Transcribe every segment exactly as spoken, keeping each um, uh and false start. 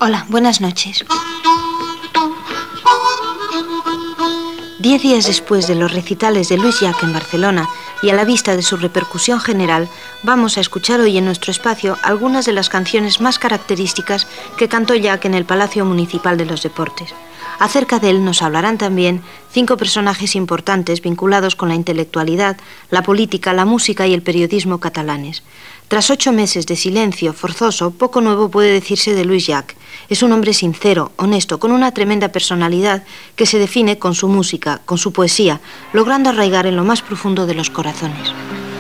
Hola, buenas noches. Diez días después de los recitales de Lluís Llach en Barcelona y a la vista de su repercusión general, vamos a escuchar hoy en nuestro espacio algunas de las canciones más características que cantó Llach en el Palacio Municipal de los Deportes. Acerca de él nos hablarán también cinco personajes importantes vinculados con la intelectualidad, la política, la música y el periodismo catalanes. Tras ocho meses de silencio forzoso, poco nuevo puede decirse de Lluís Llach. Es un hombre sincero, honesto, con una tremenda personalidad que se define con su música, con su poesía, logrando arraigar en lo más profundo de los corazones.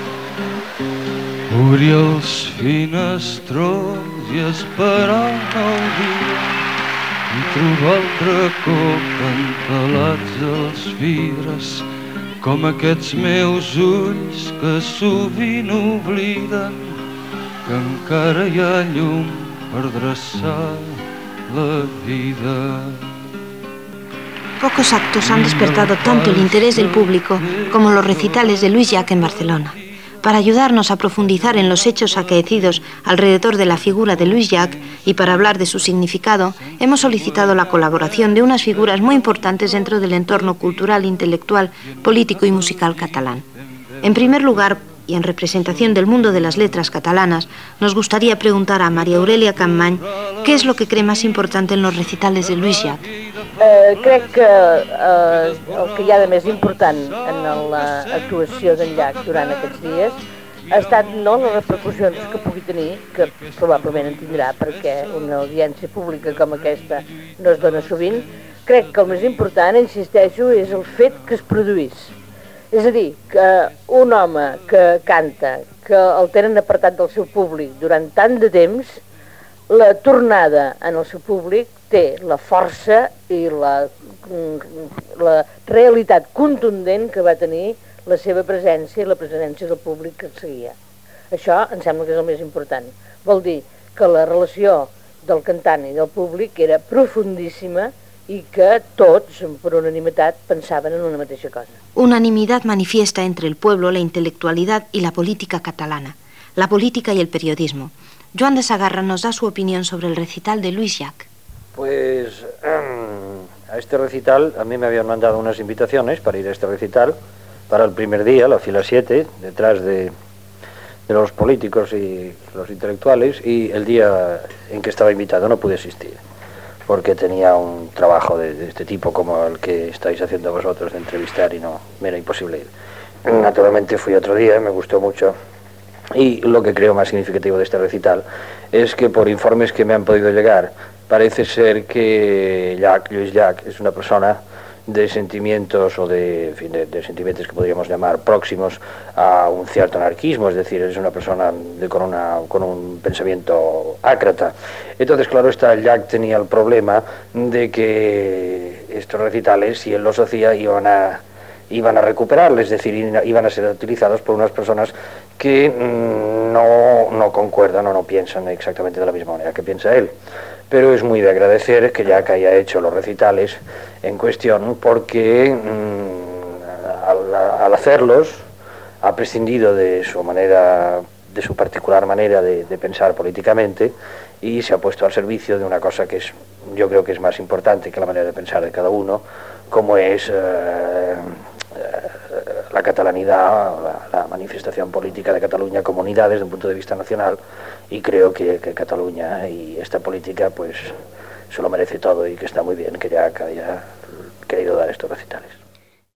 Obrir els finestrons i esperar un nou dia i trobar el racó entelats als vidres com aquests meus ulls que sovint obliden que encara hi ha llum per dreçar la vida. Pocos actos han despertado tanto el interés del público como los recitales de Lluís Llach en Barcelona. Para ayudarnos a profundizar en los hechos acaecidos alrededor de la figura de Lluís Llach y para hablar de su significado, hemos solicitado la colaboración de unas figuras muy importantes dentro del entorno cultural, intelectual, político y musical catalán. En primer lugar, y en representación del mundo de las letras catalanas, nos gustaría preguntar a María Aurelia Campmany qué es lo que cree más importante en los recitales de Lluís Llach. Eh, crec que eh, el que hi ha de més important en l'actuació d'en Llach durant aquests dies ha estat no les repercussions que pugui tenir, que probablement en tindrà perquè una audiència pública com aquesta no es dona sovint. Crec que el més important, insisteixo, és el fet que es produís. És a dir, que un home que canta, que el tenen apartat del seu públic durant tant de temps, la tornada en el seu públic té la força i la, la realitat contundent que va tenir la seva presència i la presència del públic que el seguia. Això em sembla que és el més important. Vol dir que la relació del cantant i del públic era profundíssima i que tots, per unanimitat, pensaven en una mateixa cosa. Unanimidad manifiesta entre el pueblo, la intelectualidad y la política catalana, la política y el periodismo. Joan de Sagarra nos da su opinión sobre el recital de Lluís Llach. Pues a este recital a mí me habían mandado unas invitaciones para ir a este recital para el primer día, la fila siete, detrás de, de los políticos y los intelectuales, y el día en que estaba invitado no pude asistir porque tenía un trabajo de, de este tipo como el que estáis haciendo vosotros de entrevistar y no, me era imposible ir. Naturalmente fui otro día y me gustó mucho. Y lo que creo más significativo de este recital es que por informes que me han podido llegar, parece ser que Llach, Lluís Llach es una persona de sentimientos o de, en fin, de, de sentimientos que podríamos llamar próximos a un cierto anarquismo, es decir, es una persona de, con, una, con un pensamiento ácrata. Entonces, claro está, Llach tenía el problema de que estos recitales, si él los hacía, iban a, iban a recuperarles, es decir, iban a ser utilizados por unas personas que no, no concuerdan o no piensan exactamente de la misma manera que piensa él. Pero es muy de agradecer que Llach haya hecho los recitales en cuestión porque mmm, al, al hacerlos ha prescindido de su manera, de su particular manera de, de pensar políticamente y se ha puesto al servicio de una cosa que es, yo creo que es más importante que la manera de pensar de cada uno, como es eh, la catalanidad, la, la manifestación política de Cataluña como unidad desde un punto de vista nacional, y creo que, que Cataluña y esta política pues se lo merece todo y que está muy bien que ya haya querido dar estos recitales.